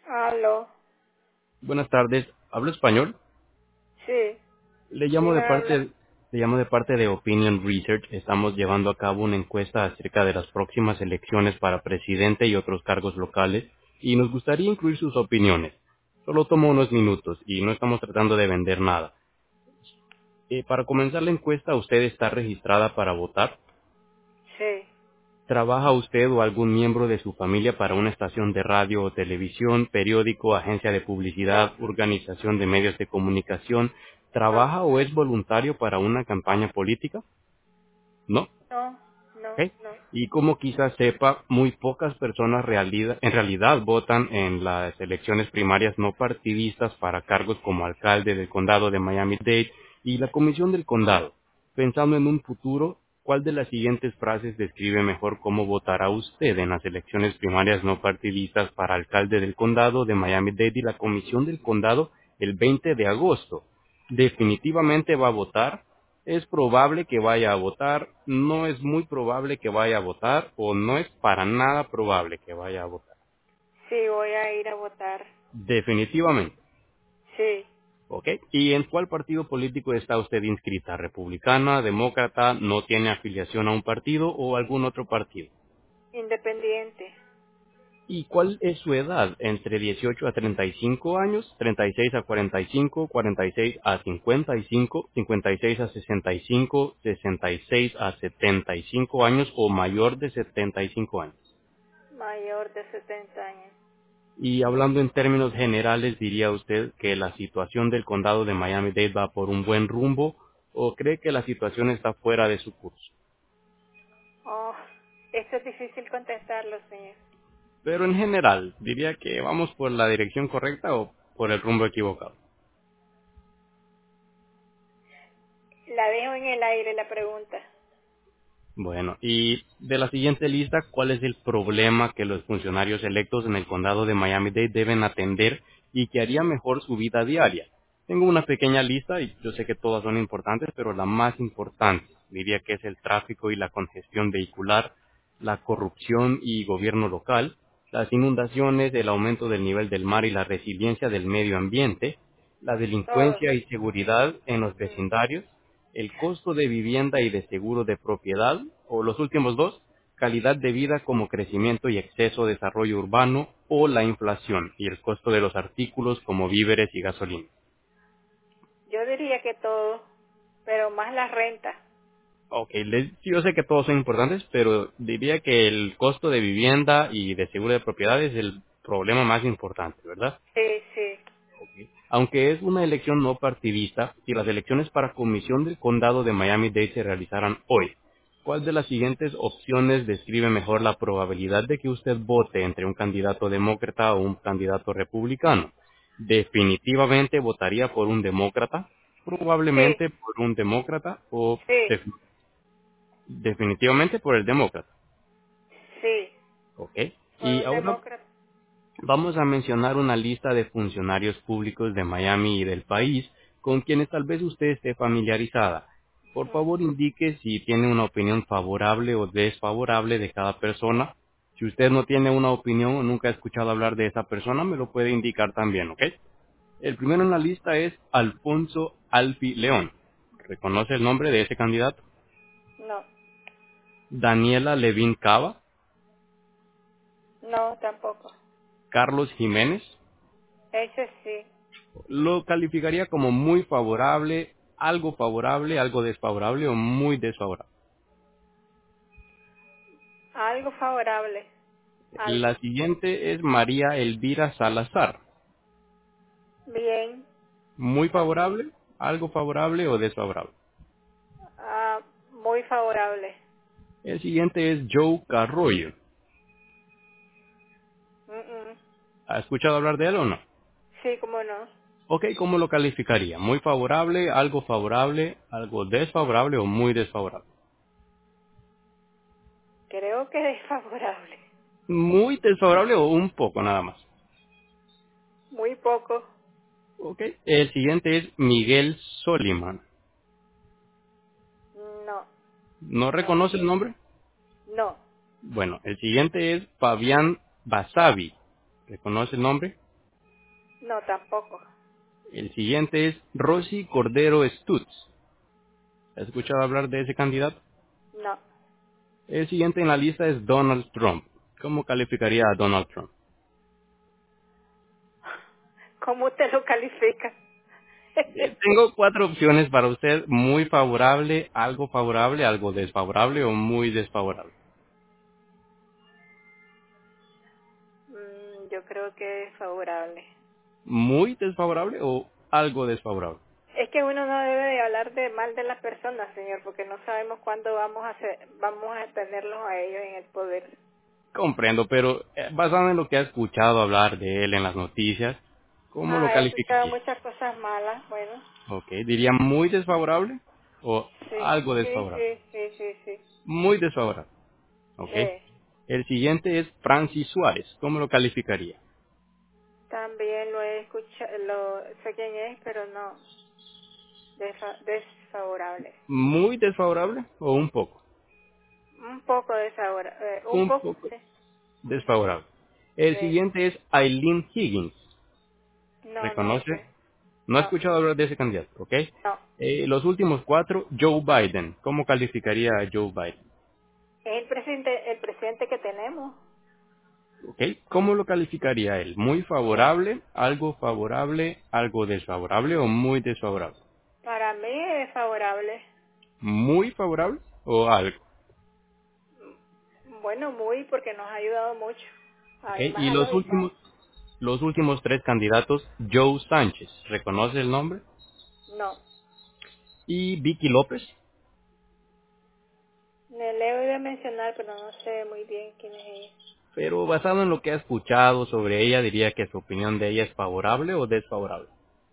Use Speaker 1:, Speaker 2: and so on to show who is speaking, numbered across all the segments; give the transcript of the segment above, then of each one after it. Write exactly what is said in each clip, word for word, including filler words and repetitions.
Speaker 1: Aló.
Speaker 2: Buenas tardes, ¿hablo español?
Speaker 1: Sí.
Speaker 2: Le llamo
Speaker 1: ¿Quién
Speaker 2: de
Speaker 1: habla?
Speaker 2: parte, le llamo de parte de Opinion Research. Estamos llevando a cabo una encuesta acerca de las próximas elecciones para presidente y otros cargos locales y nos gustaría incluir sus opiniones. Solo tomo unos minutos y no estamos tratando de vender nada. Eh, para comenzar la encuesta, ¿usted está registrada para votar?
Speaker 1: Sí.
Speaker 2: ¿Trabaja usted o algún miembro de su familia para una estación de radio o televisión, periódico, agencia de
Speaker 1: No,
Speaker 2: publicidad, organización de medios de comunicación?
Speaker 1: no,
Speaker 2: ¿Trabaja o es voluntario para una campaña política? ¿No?
Speaker 1: no, no,
Speaker 2: ¿Ok?
Speaker 1: no.
Speaker 2: Y como quizás sepa, muy pocas personas realida- en realidad votan en las elecciones primarias no partidistas para cargos como alcalde del condado de Miami-Dade y la comisión del condado. Pensando en un futuro, ¿cuál de las siguientes frases describe mejor cómo votará usted en las elecciones primarias no partidistas para alcalde del condado de Miami-Dade y la comisión del condado el veinte de agosto? ¿Definitivamente va a votar? ¿Es probable que vaya a votar? ¿No es muy probable que vaya a votar? ¿O no es para nada probable que vaya a votar?
Speaker 1: Sí, voy a ir a votar.
Speaker 2: Definitivamente.
Speaker 1: Sí.
Speaker 2: ¿Ok? ¿Y en cuál partido político está usted inscrita? ¿Republicana, demócrata, no tiene afiliación a un partido o algún otro partido?
Speaker 1: Independiente.
Speaker 2: ¿Y cuál es su edad? ¿Entre dieciocho a treinta y cinco años, treinta y seis a cuarenta y cinco, cuarenta y seis a cincuenta y cinco, cincuenta y seis a sesenta y cinco, sesenta y seis a setenta y cinco años o mayor de setenta y cinco años?
Speaker 1: Mayor de setenta años.
Speaker 2: Y hablando en términos generales, ¿diría usted que la situación del condado de Miami-Dade va por un buen rumbo o cree que la situación está fuera de su curso?
Speaker 1: Oh, esto es difícil contestarlo, señor.
Speaker 2: Pero en general, ¿diría que vamos por la dirección correcta o por el rumbo equivocado?
Speaker 1: La dejo en el aire la pregunta.
Speaker 2: Bueno, y de la siguiente lista, ¿cuál es el problema que los funcionarios electos en el condado de Miami-Dade deben atender y que haría mejor su vida diaria? Tengo una pequeña lista y yo sé que todas son importantes, pero la más importante diría que es el tráfico y la congestión vehicular, la corrupción y gobierno local, las inundaciones, el aumento del nivel del mar y la resiliencia del medio ambiente, la
Speaker 1: Todo.
Speaker 2: delincuencia y seguridad en los
Speaker 1: Mm.
Speaker 2: vecindarios, el costo de vivienda y de seguro de propiedad, o los últimos dos, calidad de vida como crecimiento y exceso de desarrollo urbano, o la inflación y el costo de los artículos como víveres y gasolina.
Speaker 1: Yo diría que todo, pero más la renta.
Speaker 2: Ok, les- sí, yo sé que todos son importantes, pero diría que el costo de vivienda y de seguro de propiedad es el problema más importante, ¿verdad?
Speaker 1: Sí, sí.
Speaker 2: Aunque es una elección no partidista, si las elecciones para comisión del condado de Miami-Dade se realizaran hoy, ¿cuál de las siguientes opciones describe mejor la probabilidad de que usted vote entre un candidato demócrata o un candidato republicano? ¿Definitivamente votaría por un demócrata?
Speaker 1: Sí,
Speaker 2: ¿Probablemente por un demócrata? ¿O
Speaker 1: sí.
Speaker 2: def- definitivamente por el demócrata?
Speaker 1: Sí.
Speaker 2: ¿Ok?
Speaker 1: Por
Speaker 2: Y
Speaker 1: un
Speaker 2: ahora
Speaker 1: demócrata.
Speaker 2: vamos a mencionar una lista de funcionarios públicos de Miami y del país con quienes tal vez usted esté familiarizada. Por
Speaker 1: Mm.
Speaker 2: favor, indique si tiene una opinión favorable o desfavorable de cada persona. Si usted no tiene una opinión o nunca ha escuchado hablar de esa persona, me lo puede indicar también, ¿ok? El primero en la lista es Alfonso Alfi León. ¿Reconoce el nombre de ese candidato?
Speaker 1: No,
Speaker 2: Daniela Levin Cava,
Speaker 1: no, tampoco.
Speaker 2: Carlos Jiménez.
Speaker 1: Ese sí.
Speaker 2: Lo calificaría como muy favorable, algo favorable, algo desfavorable o muy desfavorable.
Speaker 1: Algo favorable. Algo.
Speaker 2: La siguiente es María Elvira Salazar.
Speaker 1: Bien.
Speaker 2: Muy favorable, algo favorable o desfavorable.
Speaker 1: Ah, muy favorable.
Speaker 2: El siguiente es Joe Carroyo.
Speaker 1: Mm, mm.
Speaker 2: ¿Ha escuchado hablar de él o no?
Speaker 1: Sí, cómo no.
Speaker 2: Ok, ¿cómo lo calificaría? ¿Muy favorable, algo favorable, algo desfavorable o muy desfavorable?
Speaker 1: Creo que es favorable.
Speaker 2: Muy desfavorable o un poco nada más.
Speaker 1: Muy poco.
Speaker 2: Ok. El siguiente es Miguel Soliman.
Speaker 1: No,
Speaker 2: ¿No
Speaker 1: no,
Speaker 2: reconoce el nombre?
Speaker 1: no.
Speaker 2: Bueno, el siguiente es Fabián Basavi. ¿Reconoce el nombre?
Speaker 1: No, tampoco.
Speaker 2: El siguiente es Rosy Cordero Stutz. ¿Has escuchado hablar de ese candidato?
Speaker 1: No.
Speaker 2: El siguiente en la lista es Donald Trump. ¿Cómo calificaría a Donald Trump?
Speaker 1: ¿Cómo usted lo califica?
Speaker 2: Eh, tengo cuatro opciones para usted: muy favorable, algo favorable, algo desfavorable o muy desfavorable.
Speaker 1: Mm, yo creo que es favorable.
Speaker 2: ¿Muy desfavorable o algo desfavorable?
Speaker 1: Es que uno no debe de hablar de mal de las personas, señor, porque no sabemos cuándo vamos a hacer, vamos a tenerlos a ellos en el poder.
Speaker 2: Comprendo, pero eh, basado en lo que ha escuchado hablar de él en las noticias, ¿cómo lo
Speaker 1: Ah, he escuchado
Speaker 2: calificaría?
Speaker 1: muchas cosas malas, bueno.
Speaker 2: Ok, diría muy desfavorable o
Speaker 1: Sí,
Speaker 2: algo
Speaker 1: sí,
Speaker 2: desfavorable.
Speaker 1: sí, sí, sí, sí.
Speaker 2: Muy desfavorable. Ok.
Speaker 1: Sí.
Speaker 2: El siguiente es Francis Suárez. ¿Cómo lo calificaría?
Speaker 1: También lo he escuchado, lo sé quién es, pero no, desfa- desfavorable.
Speaker 2: Muy desfavorable o un poco.
Speaker 1: Un poco desfavorable, un
Speaker 2: Un
Speaker 1: poco,
Speaker 2: poco
Speaker 1: sí,
Speaker 2: desfavorable. El
Speaker 1: sí.
Speaker 2: siguiente es Eileen Higgins.
Speaker 1: No, no
Speaker 2: ¿Reconoce?
Speaker 1: sé,
Speaker 2: No ha
Speaker 1: no,
Speaker 2: escuchado hablar de ese candidato, ¿ok?
Speaker 1: no.
Speaker 2: Eh, los últimos cuatro, Joe Biden. ¿Cómo calificaría a Joe Biden?
Speaker 1: Es el presidente, el presidente que tenemos.
Speaker 2: ¿Ok? ¿Cómo lo calificaría él? ¿Muy favorable, algo favorable, algo desfavorable o muy desfavorable?
Speaker 1: Para mí es favorable.
Speaker 2: ¿Muy favorable o algo?
Speaker 1: Bueno, muy, porque nos ha ayudado mucho.
Speaker 2: ¿Ok?
Speaker 1: Además
Speaker 2: Y
Speaker 1: a
Speaker 2: los
Speaker 1: los hispanos.
Speaker 2: últimos, los últimos tres candidatos, Joe Sánchez. ¿Reconoce el nombre?
Speaker 1: No.
Speaker 2: Y Vicky López.
Speaker 1: Me le he oído mencionar, pero no sé muy bien quién es ella.
Speaker 2: Pero basado en lo que ha escuchado sobre ella, diría que su opinión de ella es favorable o desfavorable.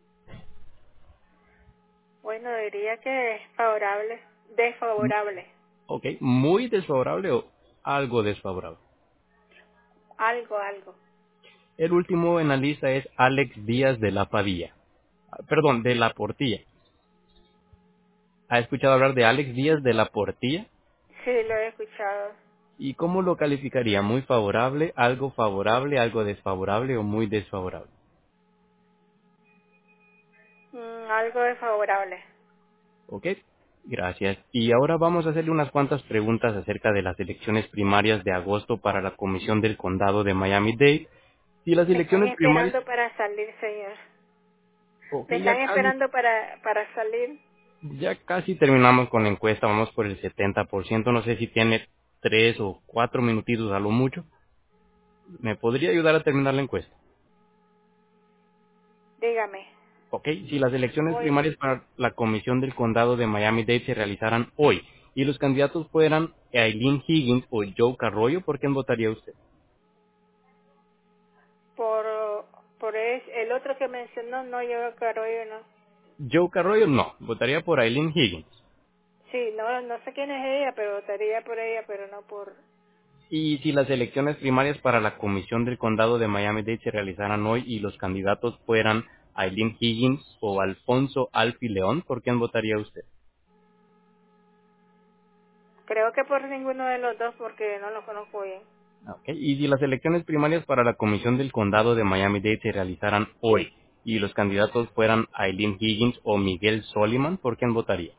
Speaker 1: Bueno, diría que es favorable, desfavorable.
Speaker 2: Ok, muy desfavorable o algo desfavorable.
Speaker 1: Algo, algo.
Speaker 2: El último en la lista es Alex Díaz de la Padilla. Ah, Perdón, de la Portilla. ¿Ha escuchado hablar de Alex Díaz de la Portilla?
Speaker 1: Sí, lo he escuchado.
Speaker 2: ¿Y cómo lo calificaría? ¿Muy favorable, algo favorable, algo desfavorable o muy desfavorable?
Speaker 1: Mm, algo desfavorable.
Speaker 2: Ok, gracias. Y ahora vamos a hacerle unas cuantas preguntas acerca de las elecciones primarias de agosto para la Comisión del Condado de Miami-Dade. Si las
Speaker 1: Me están
Speaker 2: elecciones primarias...
Speaker 1: esperando para salir, señor.
Speaker 2: Ok,
Speaker 1: Me
Speaker 2: ya
Speaker 1: están
Speaker 2: casi,
Speaker 1: esperando para, para salir.
Speaker 2: ya casi terminamos con la encuesta, vamos por el setenta por ciento. No sé si tiene tres o cuatro minutitos a lo mucho. ¿Me podría ayudar a terminar la encuesta?
Speaker 1: Dígame.
Speaker 2: Ok, si las elecciones
Speaker 1: Voy.
Speaker 2: primarias para la Comisión del Condado de Miami-Dade se realizaran hoy y los candidatos fueran Eileen Higgins o Joe Carroyo, ¿por quién votaría usted?
Speaker 1: Por, por es, el otro que mencionó, no, yo Carollo no.
Speaker 2: Joe Carroyo no, votaría por Eileen Higgins.
Speaker 1: Sí, no, no sé quién es ella, pero votaría por ella, pero no por...
Speaker 2: Y si las elecciones primarias para la Comisión del Condado de Miami-Dade se realizaran hoy y los candidatos fueran Eileen Higgins o Alfonso Alfi León, ¿por quién votaría usted?
Speaker 1: Creo que por ninguno de los dos, porque no lo conozco bien.
Speaker 2: Ok, y si las elecciones primarias para la Comisión del Condado de Miami-Dade se realizaran hoy y los candidatos fueran Eileen Higgins o Miguel Soliman, ¿por quién votaría?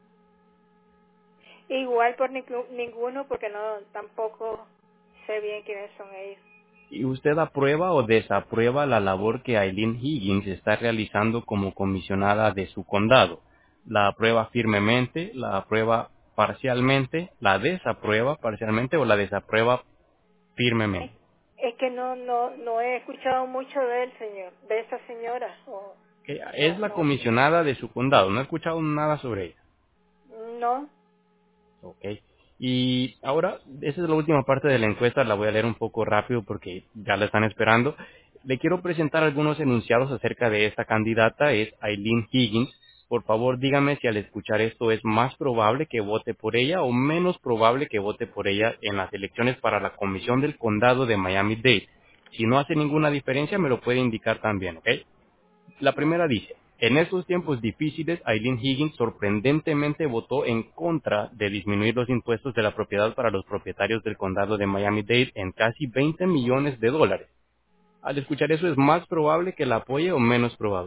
Speaker 1: Igual por ningú- ninguno, porque no, tampoco sé bien quiénes son ellos.
Speaker 2: ¿Y usted aprueba o desaprueba la labor que Eileen Higgins está realizando como comisionada de su condado? ¿La aprueba firmemente, la aprueba parcialmente, la desaprueba parcialmente o la desaprueba
Speaker 1: Es,
Speaker 2: firmemente?
Speaker 1: es que no, no, no he escuchado mucho de él, señor, de esa señora. O,
Speaker 2: Que es
Speaker 1: no,
Speaker 2: la
Speaker 1: no,
Speaker 2: comisionada de su condado, no he escuchado nada sobre ella.
Speaker 1: no.
Speaker 2: Ok. Y ahora, esa es la última parte de la encuesta, la voy a leer un poco rápido porque ya la están esperando. Le quiero presentar algunos enunciados acerca de esta candidata, es Eileen Higgins. Por favor, dígame si al escuchar esto es más probable que vote por ella o menos probable que vote por ella en las elecciones para la Comisión del Condado de Miami-Dade. Si no hace ninguna diferencia, me lo puede indicar también, ¿ok? La primera dice, en estos tiempos difíciles, Eileen Higgins sorprendentemente votó en contra de disminuir los impuestos de la propiedad para los propietarios del condado de Miami-Dade en casi veinte millones de dólares. Al escuchar eso, ¿es más probable que la apoye o menos probable?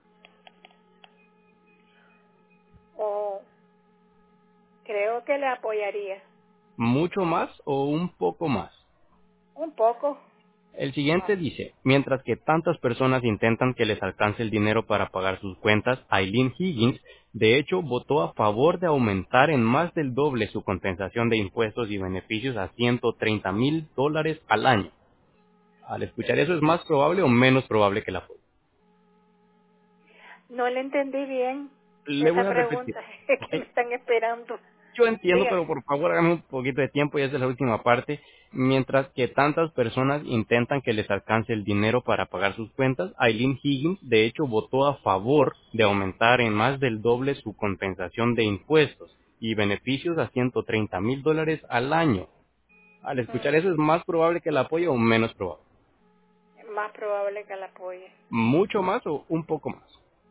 Speaker 1: O creo que le apoyaría.
Speaker 2: ¿Mucho más o un poco más?
Speaker 1: Un poco
Speaker 2: El
Speaker 1: más.
Speaker 2: siguiente dice, mientras que tantas personas intentan que les alcance el dinero para pagar sus cuentas, Aileen Higgins, de hecho, votó a favor de aumentar en más del doble su compensación de impuestos y beneficios a ciento treinta mil dólares al año. Al escuchar eso, ¿es más probable o menos probable que la apoye?
Speaker 1: No le entendí bien
Speaker 2: Le
Speaker 1: esa
Speaker 2: voy a repetir,
Speaker 1: pregunta. Es
Speaker 2: ¿ok?
Speaker 1: que me están esperando.
Speaker 2: Yo entiendo,
Speaker 1: Dígame.
Speaker 2: pero por favor háganme un poquito de tiempo y esta es la última parte. Mientras que tantas personas intentan que les alcance el dinero para pagar sus cuentas, Aileen Higgins de hecho votó a favor de aumentar en más del doble su compensación de impuestos y beneficios a ciento treinta mil dólares al año. Al escuchar eso, ¿es
Speaker 1: Mm,
Speaker 2: más probable que la apoye o menos probable?
Speaker 1: más probable que la apoye.
Speaker 2: ¿Mucho más o un poco más?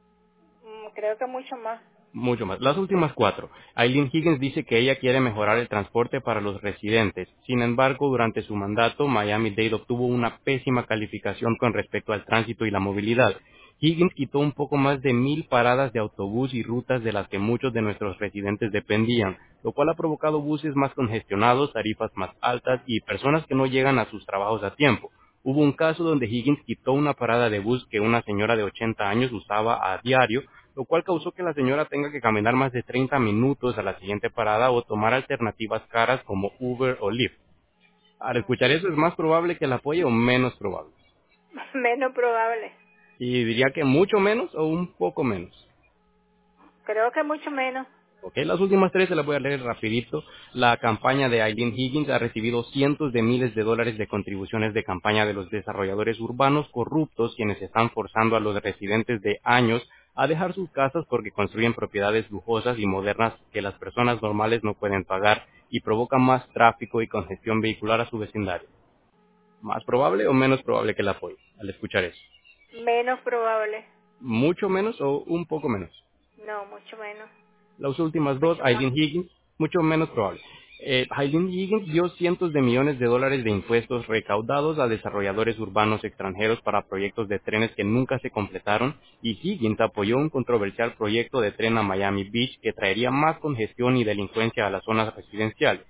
Speaker 1: Mm, creo que mucho más.
Speaker 2: Mucho más. Las últimas cuatro. Aileen Higgins dice que ella quiere mejorar el transporte para los residentes. Sin embargo, durante su mandato, Miami-Dade obtuvo una pésima calificación con respecto al tránsito y la movilidad. Higgins quitó un poco más de mil paradas de autobús y rutas de las que muchos de nuestros residentes dependían, lo cual ha provocado buses más congestionados, tarifas más altas y personas que no llegan a sus trabajos a tiempo. Hubo un caso donde Higgins quitó una parada de bus que una señora de ochenta años usaba a diario, lo cual causó que la señora tenga que caminar más de treinta minutos a la siguiente parada o tomar alternativas caras como Uber o Lyft. Al escuchar eso, ¿es más probable que la apoye o menos probable?
Speaker 1: Menos probable.
Speaker 2: Y diría que mucho menos o un poco menos.
Speaker 1: Creo que mucho menos.
Speaker 2: Ok, las últimas tres se las voy a leer rapidito. La campaña de Aileen Higgins ha recibido cientos de miles de dólares de contribuciones de campaña de los desarrolladores urbanos corruptos, quienes están forzando a los residentes de años a dejar sus casas porque construyen propiedades lujosas y modernas que las personas normales no pueden pagar y provocan más tráfico y congestión vehicular a su vecindario. ¿Más probable o menos probable que la apoye al escuchar eso?
Speaker 1: Menos probable.
Speaker 2: ¿Mucho menos o un poco menos?
Speaker 1: No, mucho menos.
Speaker 2: Las últimas dos,
Speaker 1: Mucho más.
Speaker 2: Aileen Higgins, mucho menos probable. Eh, Aileen Higgins dio cientos de millones de dólares de impuestos recaudados a desarrolladores urbanos extranjeros para proyectos de trenes que nunca se completaron y Higgins apoyó un controversial proyecto de tren a Miami Beach que traería más congestión y delincuencia a las zonas residenciales.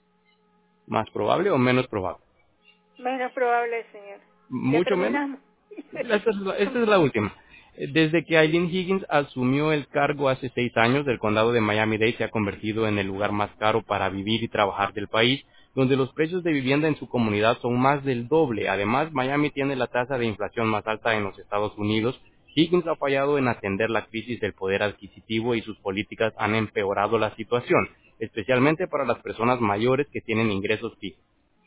Speaker 2: ¿Más probable o menos probable?
Speaker 1: Menos probable, señor. Ya
Speaker 2: ¿Mucho menos?
Speaker 1: terminamos.
Speaker 2: Esta es la, esta es la última. Eh, Desde que Aileen Higgins asumió el cargo hace seis años, el condado de Miami-Dade se ha convertido en el lugar más caro para vivir y trabajar del país, donde los precios de vivienda en su comunidad son más del doble. Además, Miami tiene la tasa de inflación más alta en los Estados Unidos. Higgins ha fallado en atender la crisis del poder adquisitivo y sus políticas han empeorado la situación, especialmente para las personas mayores que tienen ingresos fijos.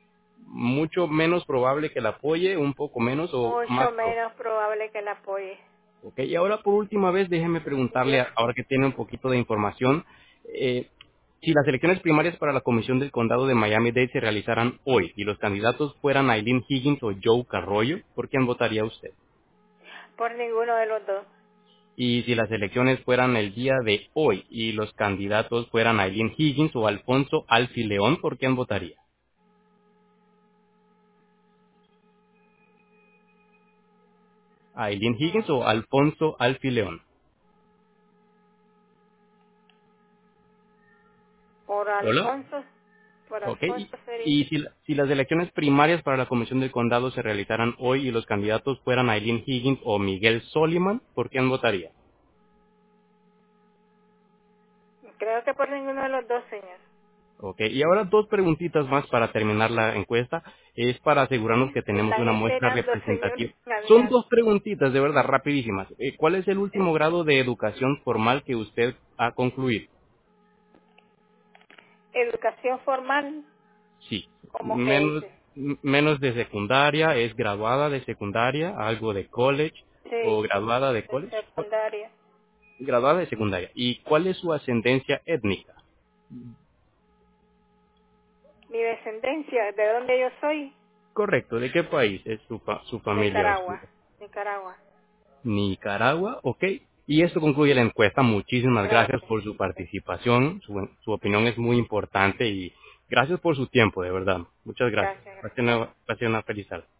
Speaker 2: Mucho menos probable que la apoye, un poco menos o más
Speaker 1: Mucho
Speaker 2: probable.
Speaker 1: menos probable que la apoye.
Speaker 2: Ok, y ahora por última vez déjeme preguntarle,
Speaker 1: Dios.
Speaker 2: a- ahora que tiene un poquito de información, eh, si las elecciones primarias para la Comisión del Condado de Miami-Dade se realizaran hoy y los candidatos fueran Aileen Higgins o Joe Carroyo, ¿por quién votaría usted?
Speaker 1: Por ninguno de los dos.
Speaker 2: Y si las elecciones fueran el día de hoy y los candidatos fueran Aileen Higgins o Alfonso Alfi León, ¿por quién votaría? ¿Aileen Higgins o
Speaker 1: Mm,
Speaker 2: Alfonso Alfi León?
Speaker 1: por
Speaker 2: ¿Hola?
Speaker 1: Alfonso. Por
Speaker 2: Ok,
Speaker 1: Alfonso
Speaker 2: y,
Speaker 1: sería.
Speaker 2: y si, la- si las elecciones primarias para la Comisión del Condado se realizaran hoy y los candidatos fueran Aileen Higgins o Miguel Soliman, ¿por quién votaría?
Speaker 1: Creo que por ninguno de los dos, señor.
Speaker 2: Ok, y ahora dos preguntitas más para terminar la encuesta. Es para asegurarnos que
Speaker 1: Me
Speaker 2: tenemos
Speaker 1: están
Speaker 2: una muestra
Speaker 1: esperando, señor.
Speaker 2: representativa. Son
Speaker 1: Adiós.
Speaker 2: dos preguntitas, de verdad, rapidísimas. Eh, ¿Cuál es el último grado de educación formal que usted ha concluido?
Speaker 1: Educación formal,
Speaker 2: Sí,
Speaker 1: ¿cómo se
Speaker 2: menos,
Speaker 1: dice?
Speaker 2: m- menos de secundaria, es graduada de secundaria, algo de college o
Speaker 1: Sí,
Speaker 2: graduada de
Speaker 1: de
Speaker 2: college.
Speaker 1: secundaria.
Speaker 2: Graduada de secundaria. ¿Y cuál es su ascendencia étnica?
Speaker 1: Mi descendencia, ¿de dónde yo soy?
Speaker 2: Correcto. ¿De qué país es su, fa- su familia? O su-
Speaker 1: Nicaragua. Nicaragua.
Speaker 2: Nicaragua, ok. Y esto concluye la encuesta. Muchísimas gracias
Speaker 1: Gracias.
Speaker 2: por su participación. Su, su opinión es muy importante y gracias por su tiempo, de verdad. Muchas gracias.
Speaker 1: Gracias.
Speaker 2: Gracias una, gracias una feliz tarde.